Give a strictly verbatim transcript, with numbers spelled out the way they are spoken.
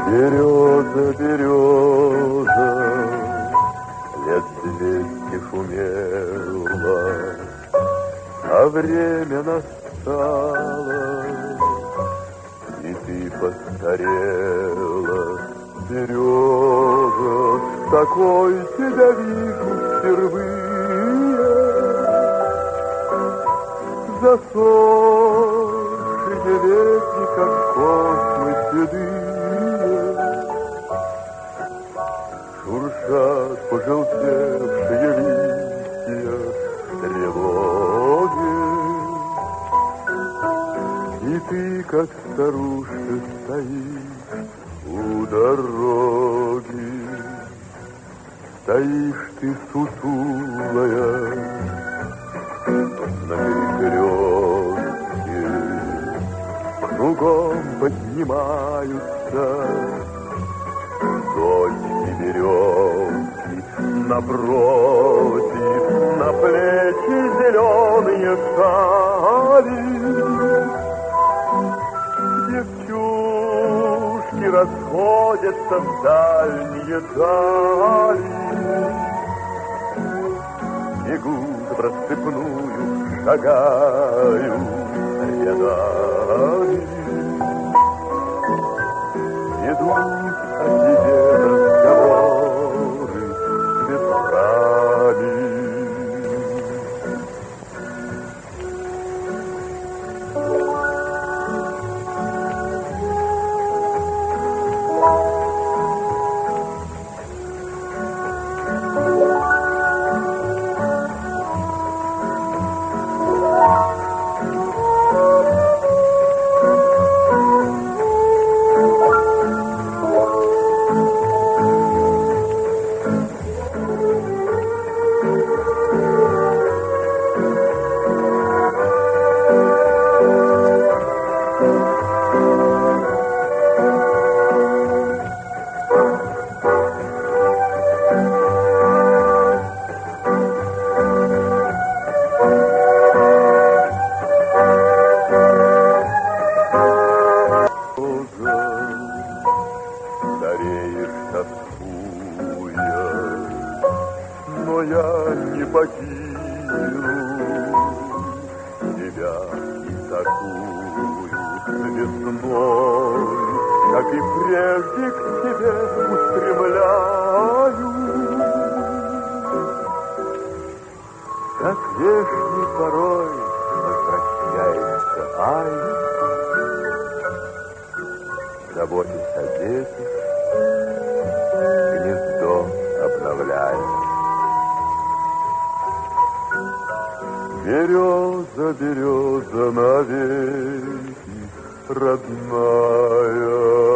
Береза, береза, лет двести шумела, а время настало, и ты постарела. Береза, такой тебя вижу впервые. Засохшие ветки, как космы седые, шуршат пожелтевшие листья тревоги. И ты, как старушка, стоишь у дороги. Стоишь ты сутулая на перекрестке, кругом поднимаются точки березки, напротив, на плечи зеленые шали. Девчушки расходятся в дальние дали, бегут в рассыпную, шагают рядами. Идут о тебе разговоры с ветрами. Но я не покину тебя и такую весной, как и прежде к тебе устремляю. Как вешний порой возвращается ай, заботясь о детях, гнездо обновляет. Береза, береза навеки, родная.